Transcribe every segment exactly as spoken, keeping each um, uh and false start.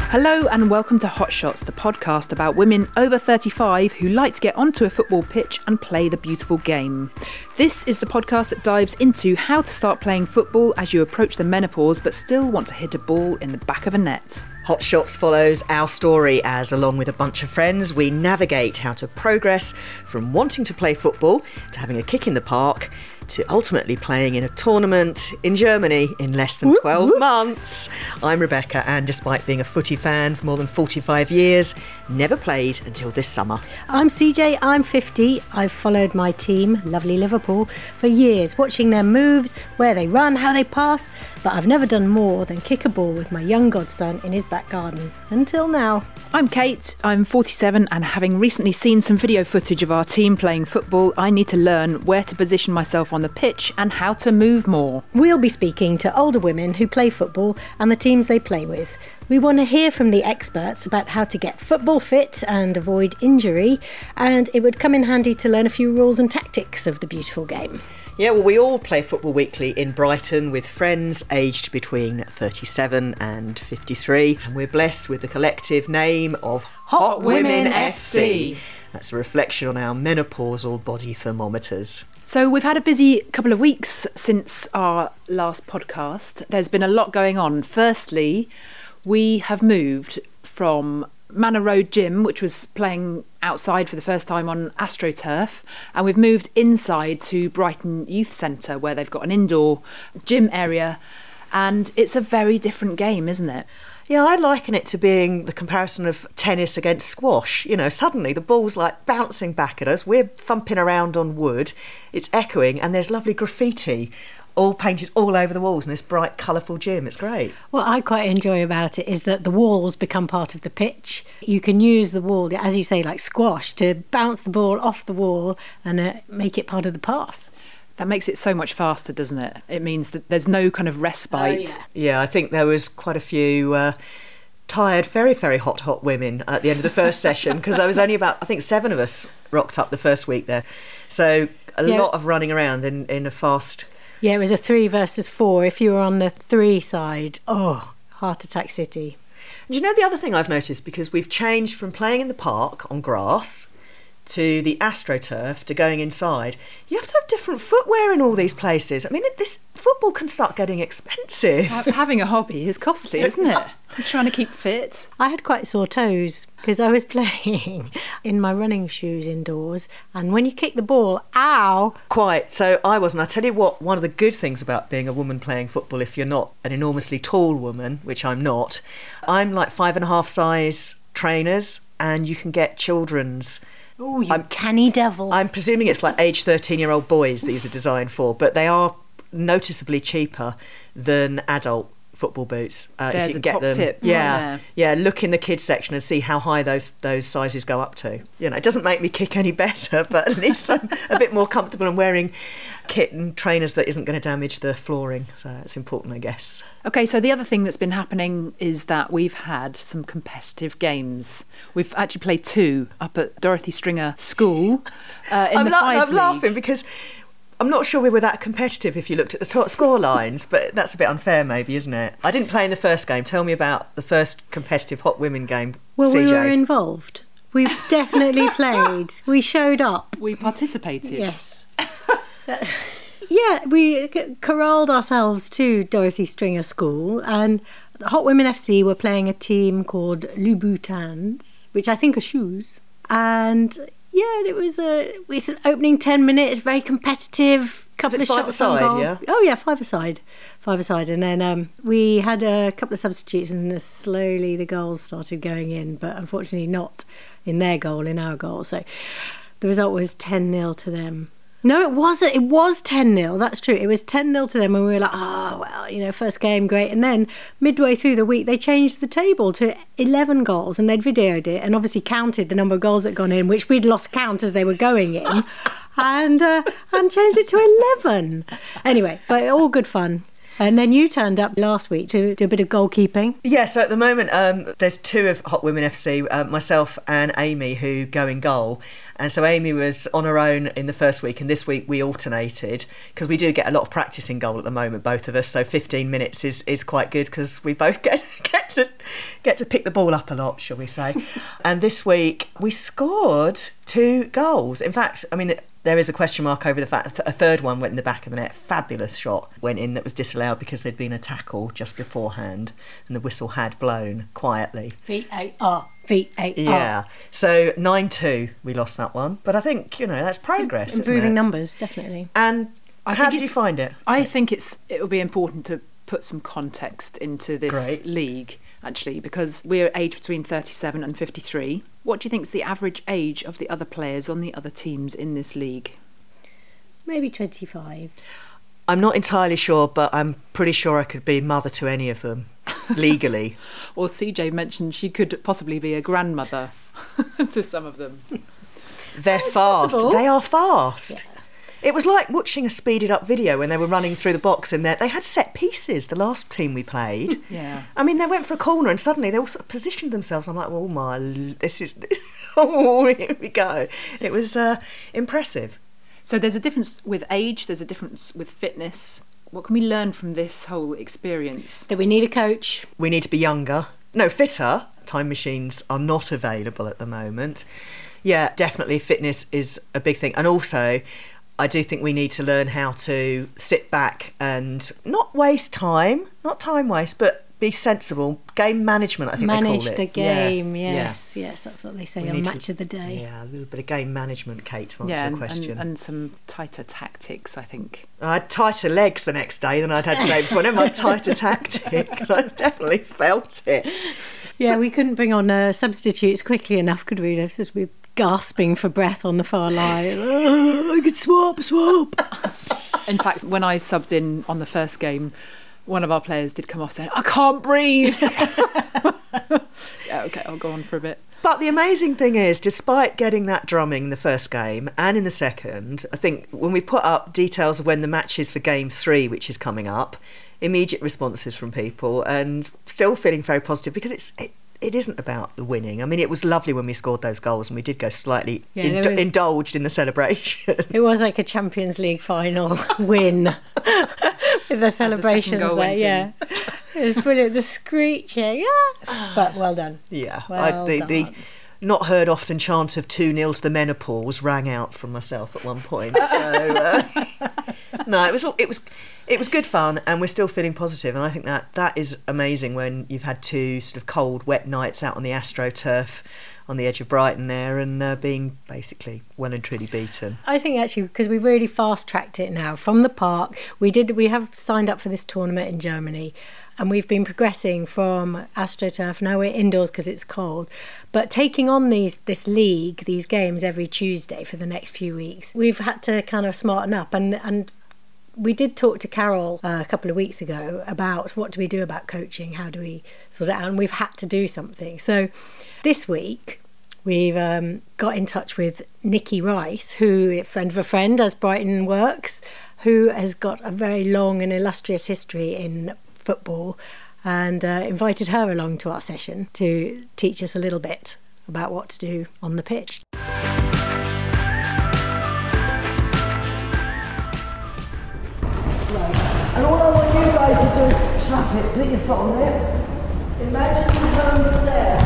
Hello and welcome to Hot Shots, the podcast about women over thirty-five who like to get onto a football pitch and play the beautiful game. This is the podcast that dives into how to start playing football as you approach the menopause but still want to hit a ball in the back of a net. Hot Shots follows our story as, along with a bunch of friends, we navigate how to progress from wanting to play football to having a kick in the park to ultimately playing in a tournament in Germany in less than twelve whoop, whoop. months. I'm Rebecca, and despite being a footy fan for more than forty-five years, never played until this summer. I'm C J, I'm fifty. I've followed my team, lovely Liverpool, for years, watching their moves, where they run, how they pass, but I've never done more than kick a ball with my young godson in his back garden, until now. I'm Kate, I'm forty-seven, and having recently seen some video footage of our team playing football, I need to learn where to position myself on the pitch and how to move more. We'll be speaking to older women who play football and the teams they play with. We want to hear from the experts about how to get football fit and avoid injury, and it would come in handy to learn a few rules and tactics of the beautiful game. Yeah, well, we all play Football Weekly in Brighton with friends aged between thirty-seven and fifty-three, and we're blessed with the collective name of Hot, Hot Women, Women F C. That's a reflection on our menopausal body thermometers. So we've had a busy couple of weeks since our last podcast. There's been a lot going on. Firstly, we have moved from Manor Road Gym, which was playing outside for the first time on AstroTurf, and we've moved inside to Brighton Youth Centre, where they've got an indoor gym area, and it's a very different game, isn't it? Yeah, I liken it to being the comparison of tennis against squash. You know, suddenly the ball's like bouncing back at us, we're thumping around on wood, it's echoing, and there's lovely graffiti all painted all over the walls in this bright, colourful gym. It's great. What I quite enjoy about it is that the walls become part of the pitch. You can use the wall, as you say, like squash, to bounce the ball off the wall and uh, make it part of the pass. That makes it so much faster, doesn't it? It means that there's no kind of respite. Oh, yeah. yeah, I think there was quite a few uh, tired, very, very hot, hot women at the end of the first session, because there was only about, I think, seven of us rocked up the first week there. So a yeah. lot of running around in, in a fast... Yeah, it was a three versus four. If you were on the three side, oh, heart attack city. Do you know the other thing I've noticed, because we've changed from playing in the park on grass to the AstroTurf to going inside, you have to have different footwear in all these places. I mean, this football can start getting expensive. Having a hobby is costly, isn't it? You're trying to keep fit. I had quite sore toes because I was playing in my running shoes indoors, and when you kick the ball, ow! Quite. So I wasn't. I tell you what, one of the good things about being a woman playing football, if you're not an enormously tall woman, which I'm not, I'm like five and a half size trainers, and you can get children's. Oh, you I'm, canny devil. I'm presuming it's like age thirteen-year-old boys these are designed for, but they are noticeably cheaper than adult football boots. Uh, There's if you a can top get them. tip. Yeah, right yeah. Look in the kids section and see how high those those sizes go up to. You know, it doesn't make me kick any better, but at least I'm a bit more comfortable in wearing kit and trainers that isn't going to damage the flooring. So it's important, I guess. Okay, so the other thing that's been happening is that we've had some competitive games. We've actually played two up at Dorothy Stringer School uh, in I'm the la- Fives I'm League. laughing because I'm not sure we were that competitive if you looked at the top score lines, but that's a bit unfair maybe, isn't it? I didn't play in the first game. Tell me about the first competitive Hot Women game, Well, C J. we were involved. We definitely played. We showed up. We participated. Yes. Yeah, we corralled ourselves to Dorothy Stringer School, and Hot Women F C were playing a team called Louboutins, which I think are shoes. And yeah, it was a it's an opening ten minutes, very competitive. Couple of shots on goal. Yeah? Oh yeah, five-a-side, five-a-side, and then um, we had a couple of substitutes, and slowly the goals started going in, but unfortunately not in their goal, in our goal. So the result was ten nil to them. No, it wasn't. It was ten nil. That's true. It was ten nil to them, and we were like, oh, well, you know, first game, great. And then midway through the week, they changed the table to eleven goals, and they'd videoed it and obviously counted the number of goals that had gone in, which we'd lost count as they were going in, and uh, and changed it to eleven. Anyway, but all good fun. And then you turned up last week to do a bit of goalkeeping. Yeah, so at the moment um, there's two of Hot Women F C, uh, myself and Amy, who go in goal. And so Amy was on her own in the first week, and this week we alternated, because we do get a lot of practice in goal at the moment, both of us. So fifteen minutes is, is quite good, because we both get, get get to get to pick the ball up a lot, shall we say. And this week we scored two goals. In fact, I mean, there is a question mark over the fact that a third one went in the back of the net. Fabulous shot went in that was disallowed because there'd been a tackle just beforehand and the whistle had blown quietly. V A R. V A R. Yeah. So nine two, we lost that one. But I think, you know, that's progress, Improving isn't it? numbers, definitely. And I how think did you it's- find it? I think it's it will be important to put some context into this Great. league, actually, because we're aged between thirty-seven and fifty-three. What do you think is the average age of the other players on the other teams in this league? Maybe twenty-five. I'm not entirely sure, but I'm pretty sure I could be mother to any of them, legally. Or C J mentioned she could possibly be a grandmother to some of them. They're fast. possible. They are fast. Yeah. It was like watching a speeded up video when they were running through the box and they had set pieces, the last team we played. Yeah. I mean, they went for a corner and suddenly they all sort of positioned themselves. I'm like, oh my, this is, oh, here we go. It was uh, impressive. So there's a difference with age, there's a difference with fitness. What can we learn from this whole experience? That we need a coach. We need to be younger. No, fitter. Time machines are not available at the moment. Yeah, definitely fitness is a big thing. And also, I do think we need to learn how to sit back and not waste time, not time waste, but be sensible. Game management, I think Manage they call it. the game, Yeah, yes, yes, that's what they say We on need Match to- of the Day. Yeah, a little bit of game management, Kate, to answer Yeah, your and, question. and, and some tighter tactics, I think. I had tighter legs the next day than I'd had the day before. Never mind tighter tactics. I definitely felt it. Yeah, we couldn't bring on uh, substitutes quickly enough, could we? Sort of be gasping for breath on the far line. Oh, I could swap, swap. In fact, when I subbed in on the first game, one of our players did come off saying, I can't breathe. Yeah, okay, I'll go on for a bit. But the amazing thing is, despite getting that drumming in the first game and in the second, I think when we put up details of when the match is for game three, which is coming up, immediate responses from people and still feeling very positive because it's it, it isn't about the winning. I mean, it was lovely when we scored those goals and we did go slightly Yeah, ind- there was- indulged in the celebration. It was like a Champions League final win with the celebrations goal there, went yeah. It was brilliant, the screeching, yeah. But well done. Yeah, Well I, the, the done. not heard often chant of two nils the menopause rang out from myself at one point. So uh, no, it was it was it was good fun, and we're still feeling positive. And I think that that is amazing when you've had two sort of cold, wet nights out on the AstroTurf on the edge of Brighton there, and uh, being basically well and truly beaten. I think actually because we really fast tracked it now from the park. We did. We have signed up for this tournament in Germany, and we've been progressing from AstroTurf. Now we're indoors because it's cold, but taking on these this league, these games every Tuesday for the next few weeks. We've had to kind of smarten up, and and we did talk to Carol uh, a couple of weeks ago about what do we do about coaching, how do we sort it out, and we've had to do something. So this week we've um, got in touch with Nikki Rice, who, a friend of a friend, as Brighton works, who has got a very long and illustrious history in football, and uh, invited her along to our session to teach us a little bit about what to do on the pitch. And all I want you guys to do is slap it, put your foot on it. Imagine the cone is there.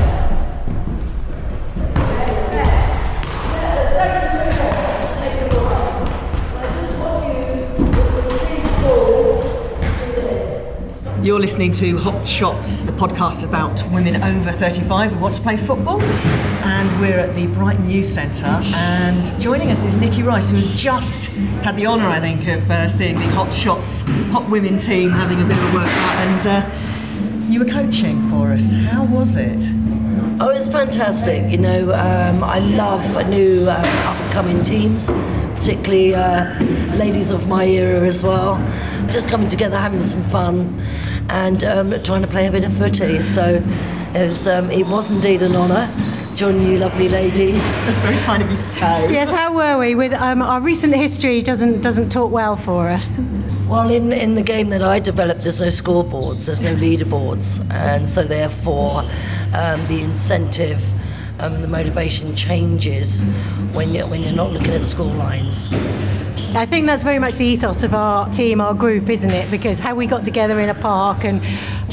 There, there. Yeah, exactly there. Just take it away. I just want you to see the ball do this. You're listening to Hot Shots, the podcast about women over thirty-five who want to play football. And we're at the Brighton Youth Centre. And joining us is Nikki Rice, who has just had the honour, I think, of uh, seeing the Hot Shots Hot Women team having a bit of a workout. And uh, you were coaching for us. How was it? Oh, it's fantastic. You know, um, I love new uh, up-and-coming teams, particularly uh, ladies of my era as well. Just coming together, having some fun, and um, trying to play a bit of footy. So it was, um, it was indeed an honour joining you lovely ladies. That's very kind of you to say. Yes, how were we? With um, our recent history doesn't doesn't talk well for us. Well, in, in the game that I developed, there's no scoreboards, there's no leaderboards, and so therefore um, the incentive and um, the motivation changes when you're, when you're not looking at the score lines. I think that's very much the ethos of our team, our group, isn't it? Because how we got together in a park and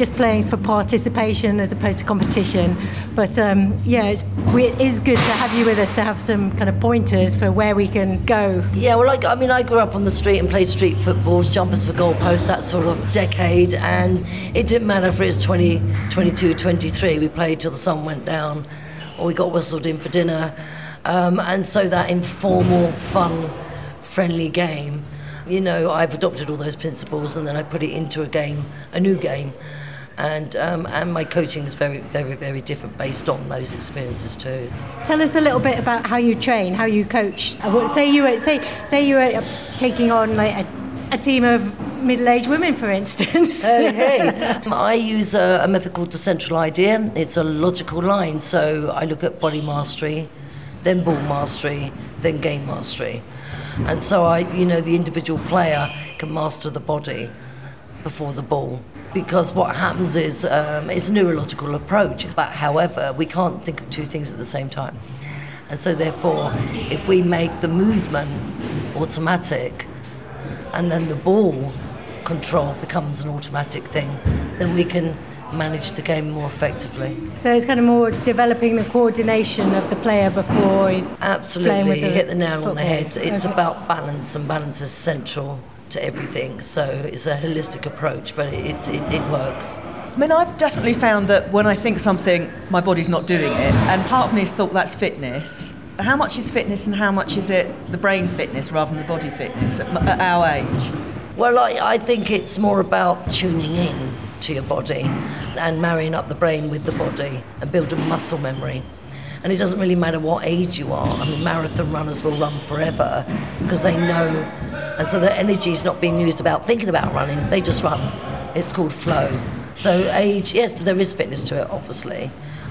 just playing for participation as opposed to competition. But um, yeah, it's, we, it is good to have you with us to have some kind of pointers for where we can go. Yeah, well, I, I mean, I grew up on the street and played street footballs, jumpers for goalposts, that sort of decade, and it didn't matter if it was twenty, twenty-two, twenty-three, we played till the sun went down, or we got whistled in for dinner. Um, and so that informal, fun, friendly game, you know, I've adopted all those principles and then I put it into a game, a new game. And um, and my coaching is very, very, very different based on those experiences too. Tell us a little bit about how you train, how you coach. I would say you were say say you were taking on like a, a team of middle-aged women, for instance. Hey, hey. I use a, a method called the central idea. It's a logical line. So I look at body mastery, then ball mastery, then game mastery. And so I, you know, the individual player can master the body before the ball. Because what happens is um, it's a neurological approach, but however, we can't think of two things at the same time. And so therefore, if we make the movement automatic and then the ball control becomes an automatic thing, then we can manage the game more effectively. So it's kind of more developing the coordination of the player before Absolutely, playing with you the hit the nail football. on the head. It's Okay. about balance, and balance is central to everything. So it's a holistic approach, but it, it, it works. I mean, I've definitely found that when I think something, my body's not doing it, and part of me has thought that's fitness. How much is fitness and how much is it the brain fitness rather than the body fitness at, at our age? Well, I, I think it's more about tuning in to your body and marrying up the brain with the body and building muscle memory. And it doesn't really matter what age you are. I mean, marathon runners will run forever because they know, and so their energy is not being used about thinking about running, they just run. It's called flow. So age, yes, there is fitness to it, obviously.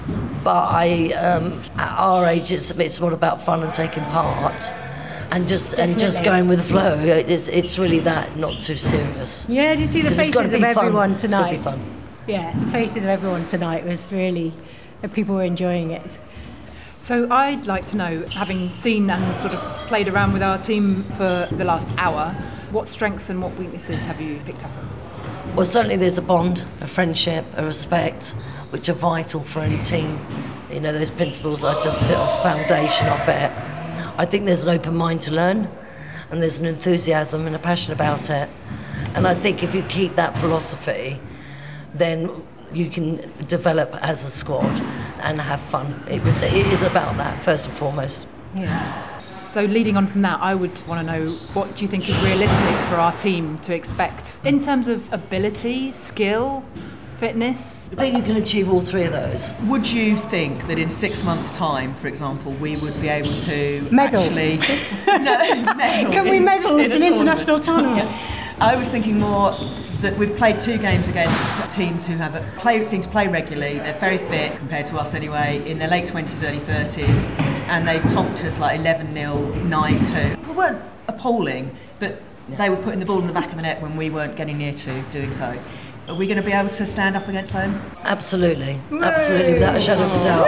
But I, um, at our age, it's, it's more about fun and taking part. And just Definitely. and just going with the flow. It's, it's really that, not too serious. Yeah, do you see the 'Cause it's gotta faces of be fun. everyone It's gotta tonight? be fun. Yeah, the faces of everyone tonight was really, people were enjoying it. So I'd like to know, having seen and sort of played around with our team for the last hour, what strengths and what weaknesses have you picked up on? Well, certainly there's a bond, a friendship, a respect, which are vital for any team. You know, those principles are just sort of foundation of it. I think there's an open mind to learn, and there's an enthusiasm and a passion about it. And I think if you keep that philosophy, then you can develop as a squad and have fun. It, it is about that, first and foremost. Yeah. So leading on from that, I would want to know, what do you think is realistic for our team to expect in terms of ability, skill, fitness? I think you can achieve all three of those. Would you think that in six months' time, for example, we would be able to Medal. actually... no, medal. Can we in- medal in at a an international tournament? I was thinking more that we've played two games against teams who have a play, seem to play regularly. They're very fit compared to us anyway, in their late twenties, early thirties, and they've tonked us like eleven nil, nine two. We weren't appalling, but they were putting the ball in the back of the net when we weren't getting near to doing so. Are we going to be able to stand up against them? Absolutely, absolutely, without a shadow of a doubt.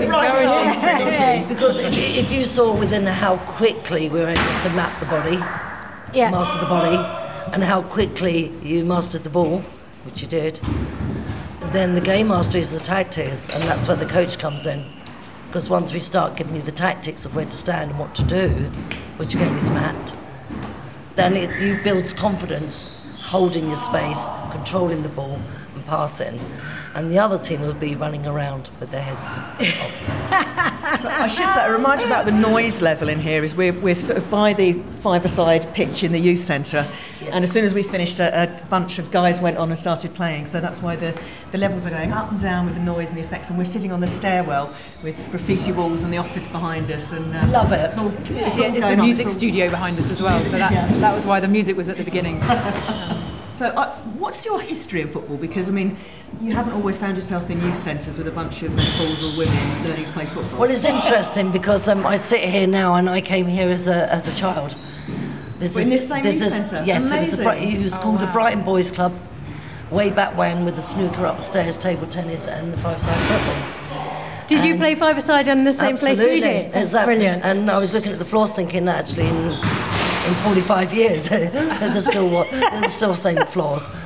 Because if you, if you saw within how quickly we were able to map the body, Yeah. master the body, and how quickly you mastered the ball, which you did, then the game mastery is the tactics, and that's where the coach comes in. Because once we start giving you the tactics of where to stand and what to do, which again is mapped, then it you builds confidence, holding your space, controlling the ball and passing. And the other team will be running around with their heads off. So I should say, a reminder about the noise level in here is we're, we're sort of by the five-a-side pitch in the youth centre, Yes. and as soon as we finished, a, a bunch of guys went on and started playing, so that's why the, the levels are going up and down with the noise and the effects, and we're sitting on the stairwell with graffiti walls and the office behind us. And um, Love it. It's, all, it's, Yeah, all it's a going on. music It's all- studio behind us as well, so that's, Yeah. that was why the music was at the beginning. So, uh, what's your history in football? Because, I mean, you haven't always found yourself in youth centres with a bunch of menopausal women learning to play football. Well, it's interesting because um, I sit here now and I came here as a as a child. This Well, in this same youth centre? Yes, it was, a, Bri- Amazing. it was Oh, called the wow. Brighton Boys Club, way back when, with the snooker upstairs, table tennis, and the five-side football. Did you And- play five-a-side in the same place we Absolutely, did? That's exactly. brilliant. And I was looking at the floors thinking, actually, in in forty-five years. They're still what? They're still the same floors. So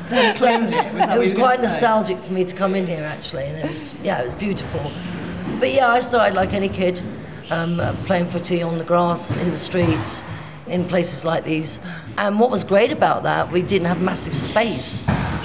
it was quite nostalgic for me to come in here actually, and it was yeah, it was beautiful. But yeah, I started like any kid, um, playing footy on the grass, in the streets, in places like these. And what was great about that, we didn't have massive space.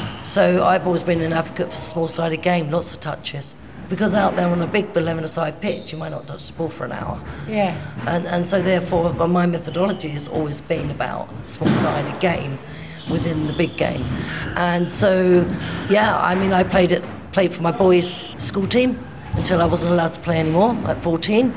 So I've always been an advocate for small-sided game, lots of touches. Because out there on a big eleven-a-side pitch, you might not touch the ball for an hour. Yeah. And and so therefore, my methodology has always been about small-sided game within the big game. And so, yeah, I mean, I played it, played for my boys' school team until I wasn't allowed to play anymore at fourteen.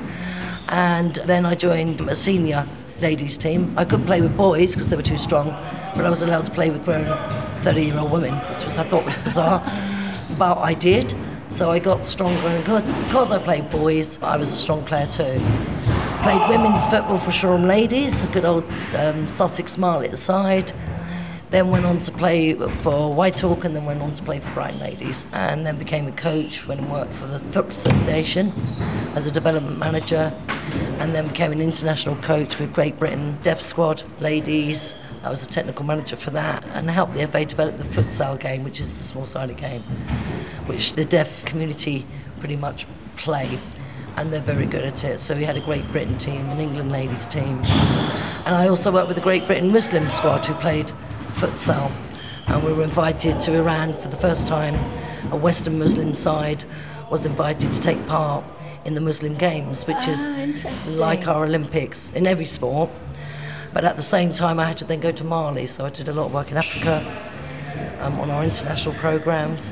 And then I joined a senior ladies team. I couldn't play with boys because they were too strong, but I was allowed to play with grown thirty-year-old women, which was I thought was bizarre, but I did. So I got stronger, and because I played boys, I was a strong player too. Played women's football for Shoreham Ladies, a good old um, Sussex Marlett side. Then went on to play for Whitehawk, and then went on to play for Brighton Ladies. And then became a coach when I worked for the Football Association as a development manager. And then became an international coach with Great Britain Deaf Squad Ladies. I was a technical manager for that, and helped the F A develop the futsal game, which is the small-sided game, which the deaf community pretty much play, and they're very good at it. So we had a Great Britain team, an England ladies team, and I also worked with the Great Britain Muslim squad who played futsal, and we were invited to Iran for the first time. A Western Muslim side was invited to take part in the Muslim Games, which is ah, like our Olympics in every sport. But at the same time, I had to then go to Mali, so I did a lot of work in Africa um, on our international programmes.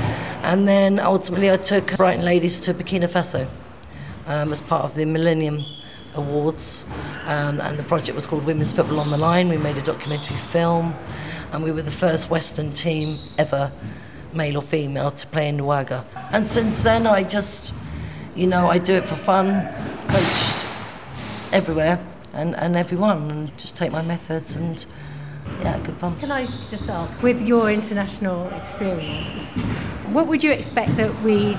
And then ultimately I took Brighton Ladies to Burkina Faso um, as part of the Millennium Awards, um, and the project was called Women's Football on the Line. We made a documentary film, and we were the first Western team ever, male or female, to play in Nouaga. And since then I just, you know, I do it for fun, coached everywhere. And, and everyone, and just take my methods, and yeah, good fun. Can I just ask, with your international experience, what would you expect that we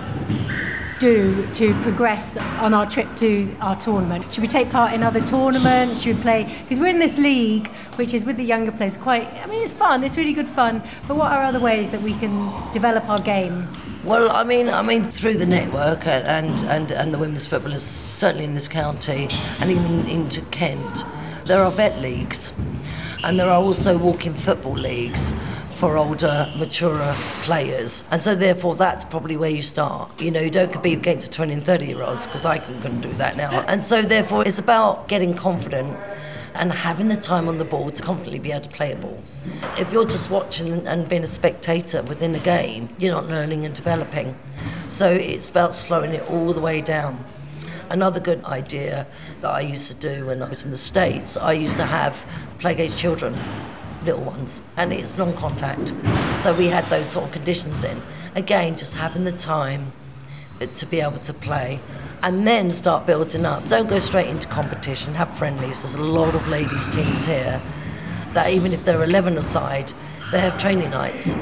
do to progress on our trip to our tournament? Should we take part in other tournaments? Should we play? Because we're in this league, which is with the younger players, quite, I mean, it's fun, it's really good fun, but what are other ways that we can develop our game? Well, I mean, I mean, through the network and, and, and the women's footballers, certainly in this county and even into Kent, there are vet leagues, and there are also walk-in football leagues for older, maturer players. And so therefore that's probably where you start. You know, you don't compete against the twenty and thirty year olds, because I couldn't do that now. And so therefore it's about getting confident and having the time on the ball to confidently be able to play a ball. If you're just watching and being a spectator within the game, you're not learning and developing. So it's about slowing it all the way down. Another good idea that I used to do when I was in the States, I used to have play-age children, little ones, and it's non-contact. So we had those sort of conditions in. Again, just having the time to be able to play, and then start building up. Don't go straight into competition, have friendlies. There's a lot of ladies teams here that even if they're eleven-a-side, they have training nights.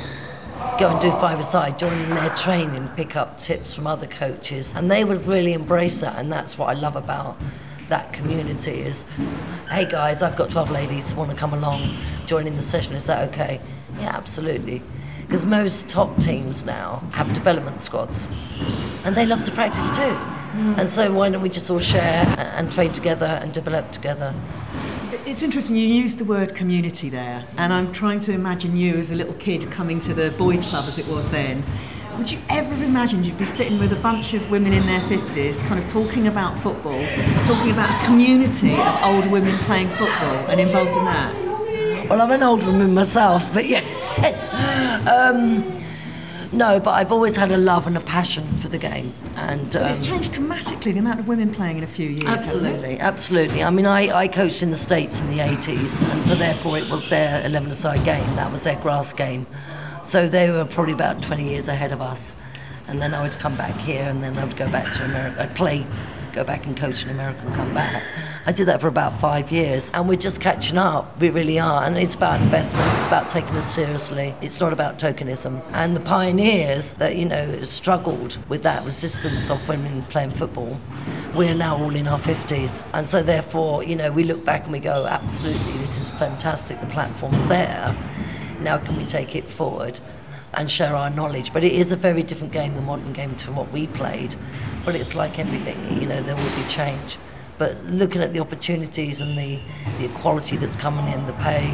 Go and do five-a-side, join in their training, pick up tips from other coaches, and they would really embrace that, and that's what I love about that community is, hey guys, I've got twelve ladies, want to come along, join in the session, is that okay? Yeah, absolutely. Because most top teams now have development squads, and they love to practice too. Mm. And so why don't we just all share and train together and develop together? It's interesting, you used the word community there, and I'm trying to imagine you as a little kid coming to the boys' club as it was then. Would you ever have imagined you'd be sitting with a bunch of women in their fifties, kind of talking about football, talking about a community of older women playing football and involved in that? Well, I'm an old woman myself, but yes. Um, no, but I've always had a love and a passion for the game. And um, it's changed dramatically, the amount of women playing in a few years, absolutely, hasn't it? Absolutely. I mean, I, I coached in the States in the eighties, and so therefore it was their eleven-a-side game. That was their grass game. So they were probably about twenty years ahead of us. And then I would come back here, and then I would go back to America. I'd play go back and coach in America and come back. I did that for about five years, and we're just catching up. We really are, and it's about investment. It's about taking us seriously. It's not about tokenism. And the pioneers that, you know, struggled with that resistance of women playing football, we're now all in our fifties. And so therefore, you know, we look back and we go, absolutely, this is fantastic. The platform's there. Now can we take it forward and share our knowledge? But it is a very different game, the modern game, to what we played. But it's like everything, you know, there will be change. But looking at the opportunities and the, the equality that's coming in, the pay,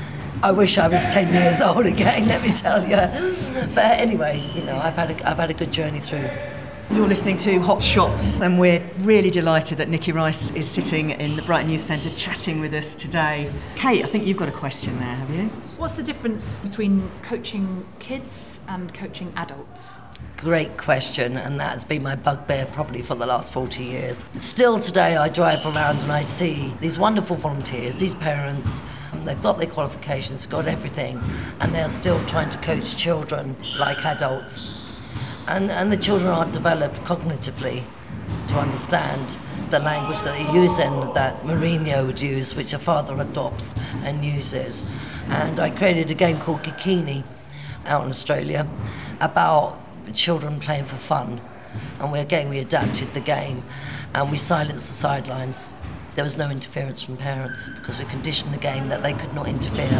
I wish I was ten years old again, let me tell you. But anyway, you know, I've had a, I've had a good journey through. You're listening to Hot Shots, and we're really delighted that Nikki Rice is sitting in the Brighton Youth Centre chatting with us today. Kate, I think you've got a question there, have you? What's the difference between coaching kids and coaching adults? Great question, and that's been my bugbear probably for the last forty years. Still today I drive around and I see these wonderful volunteers, these parents, they've got their qualifications, got everything, and they're still trying to coach children like adults. And, and the children aren't developed cognitively to understand the language that they're using, that Mourinho would use, which a father adopts and uses. And I created a game called Kikini out in Australia about children playing for fun. And we again we adapted the game and we silenced the sidelines. There was no interference from parents because we conditioned the game that they could not interfere.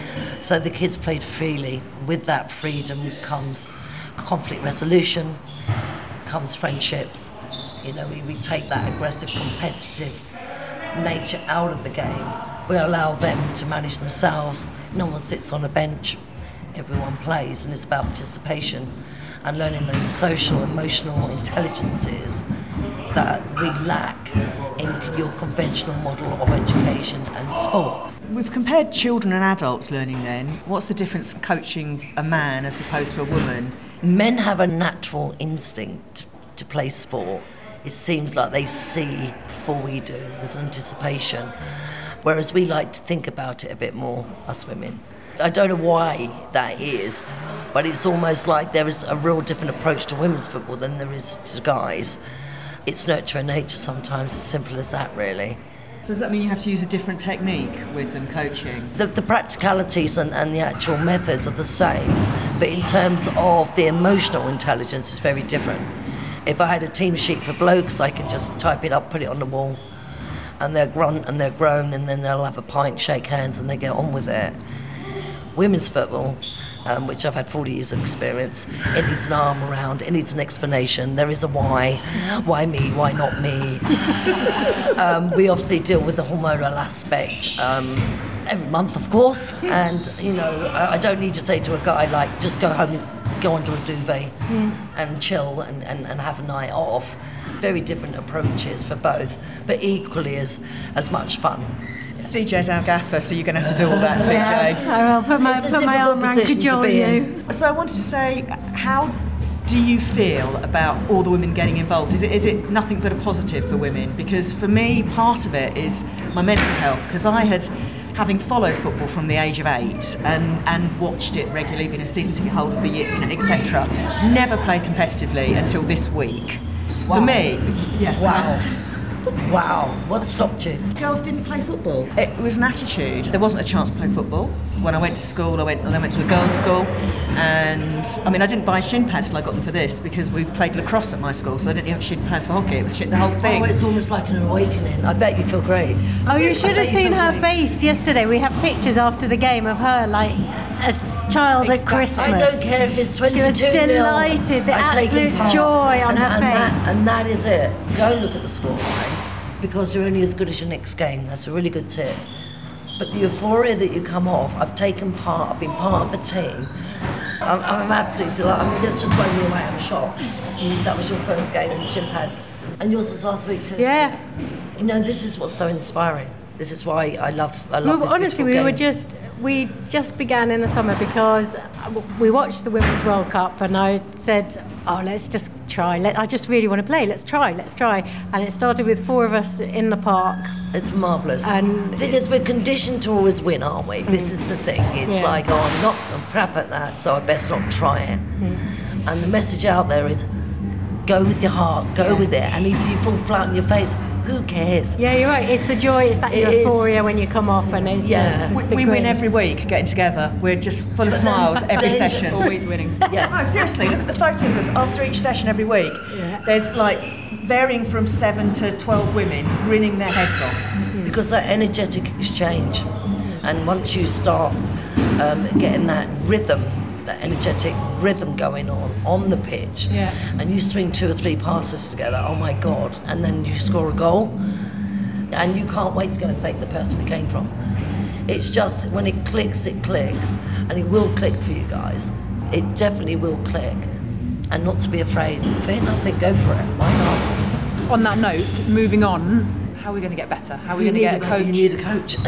So the kids played freely. With that freedom comes conflict resolution, comes friendships. You know, we, we take that aggressive, competitive nature out of the game. We allow them to manage themselves. No one sits on a bench. Everyone plays, and it's about participation and learning those social, emotional intelligences that we lack in your conventional model of education and sport. We've compared children and adults learning then. What's the difference coaching a man as opposed to a woman? Men have a natural instinct to play sport. It seems like they see before we do. There's anticipation. Whereas we like to think about it a bit more, us women. I don't know why that is, but it's almost like there is a real different approach to women's football than there is to guys. It's nurture and nature sometimes, as simple as that, really. So does that mean you have to use a different technique with them coaching? The, the practicalities and, and the actual methods are the same, but in terms of the emotional intelligence, it's very different. If I had a team sheet for blokes, I can just type it up, put it on the wall, and they're grunt and they're groan, and then they'll have a pint, shake hands, and they get on with it. Women's football, um, which I've had forty years of experience, it needs an arm around, it needs an explanation. There is a why. Why me? Why not me? um, we obviously deal with the hormonal aspect um, every month, of course. And, you know, I, I don't need to say to a guy, like, just go home, go onto a duvet mm. and chill and, and, and have a night off. Very different approaches for both, but equally as, as much fun. C J's our gaffer, so you're going to have to do all that, C J. Yeah, I'll put my, put my arm around cajole you. So I wanted to say, how do you feel about all the women getting involved? Is it is it nothing but a positive for women? Because for me, part of it is my mental health, because I had, having followed football from the age of eight and, and watched it regularly, been a season ticket holder for years, you know, et cetera, never played competitively until this week. Wow. For me, yeah. Wow. Wow, what stopped you? Girls didn't play football. It was an attitude. There wasn't a chance to play football. When I went to school, I went and I went to a girls' school, and I mean, I didn't buy shin pads till I got them for this because we played lacrosse at my school, so I didn't have shin pads for hockey. It was shit, the whole thing. Oh, it's almost like an awakening. I bet you feel great. Oh, you should have seen her face yesterday. We have pictures after the game of her, like a child at Christmas. I don't care if it's twenty-two nil. She was delighted, the absolute joy on and, her and face. That, and that is it. Don't look at the scoreline, because you're only as good as your next game. That's a really good tip. But the euphoria that you come off, I've taken part, I've been part of a team. I'm, I'm absolutely delighted. I mean, that's just blown me away. I'm shocked. That was your first game in shin pads. And yours was last week too. Yeah. You know, this is what's so inspiring. This is why I love I love well, this honestly, we game. were just we just began in the summer because we watched the Women's World Cup, and I said, "Oh, let's just try. Let, I just really want to play. Let's try. Let's try." And it started with four of us in the park. It's marvellous. And the thing is, we're conditioned to always win, aren't we? Mm. This is the thing. It's yeah. like, oh, I'm not I'm crap at that, so I best not try it. Mm. And the message out there is, go with your heart, go with it, and if you fall flat on your face, who cares? Yeah, you're right. It's the joy, it's that It euphoria is. when you come off, and it's Yeah. just We, the we win grin. every week getting together. We're just full of smiles every then- session. Always winning. Yeah. No, seriously, look at the photos of after each session every week. Yeah. There's like varying from seven to twelve women grinning their heads off. Because that energetic exchange, and once you start um, getting that rhythm, that energetic rhythm going on on the pitch, Yeah. and you string two or three passes together, oh my God, and then you score a goal, and you can't wait to go and thank the person it came from. It's just, when it clicks, it clicks, and it will click for you guys. It definitely will click, and not to be afraid. Fear nothing, go for it, why not? On that note, moving on, how are we going to get better? How are we You going to need get a coach? You need a coach.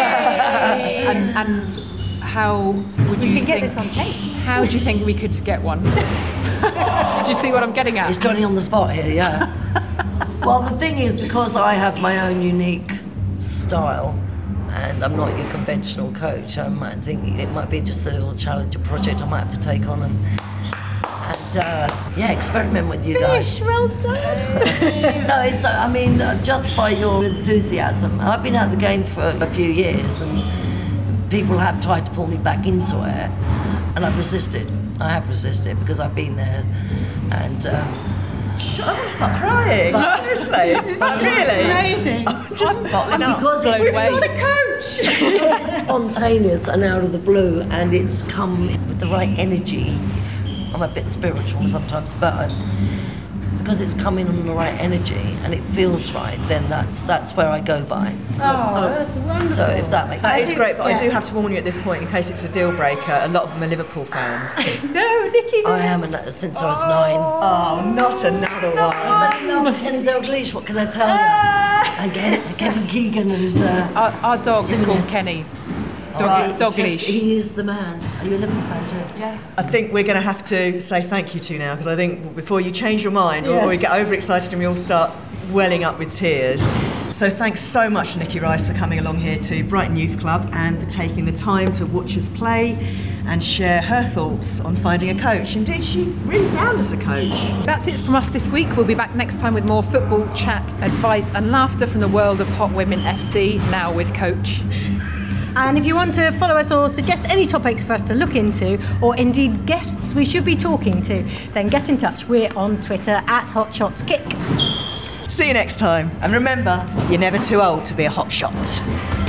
and, and how would We you can get think, this on tape. How do you think we could get one? Do you see what I'm getting at? It's Johnny on the spot here, yeah. Well, the thing is, because I have my own unique style, and I'm not your conventional coach, I might think it might be just a little challenger project I might have to take on and, and uh, yeah, experiment with you guys. Well done. So it's, uh, I mean, uh, just by your enthusiasm, I've been out of the game for a few years, and people have tried to pull me back into it, and I've resisted. I have resisted because I've been there, and um, I want to start crying. Honestly, really. Amazing. I'm just bottling up. because Blown it's away. Coach. spontaneous and out of the blue, and it's come with the right energy. I'm a bit spiritual sometimes, but um, because it's coming on the right energy and it feels right, then that's that's where I go by. Oh, that's wonderful. So if that makes That sense. is great, but I Yeah. do have to warn you at this point, in case it's a deal breaker, a lot of them are Liverpool fans. No, Nikki's I am an, since I was nine. Oh, not another one. I love Kenny Dalglish, what can I tell you? And Ke- Kevin Keegan and uh, Our, our dog is called Simmons. Kenny. oh, Dog, it's dog just- leash. He is the man. Are you a Liverpool fan too? Yeah. I think we're going to have to say thank you to now, because I think before you change your mind or, or we get overexcited and we all start welling up with tears. So thanks so much, Nikki Rice, for coming along here to Brighton Youth Club and for taking the time to watch us play and share her thoughts on finding a coach. Indeed, she really found us a coach. That's it from us this week. We'll be back next time with more football, chat, advice and laughter from the world of Hot Women F C, now with Coach. And if you want to follow us or suggest any topics for us to look into, or indeed guests we should be talking to, then get in touch. We're on Twitter at HotShotsKick. See you next time. And remember, you're never too old to be a hot shot.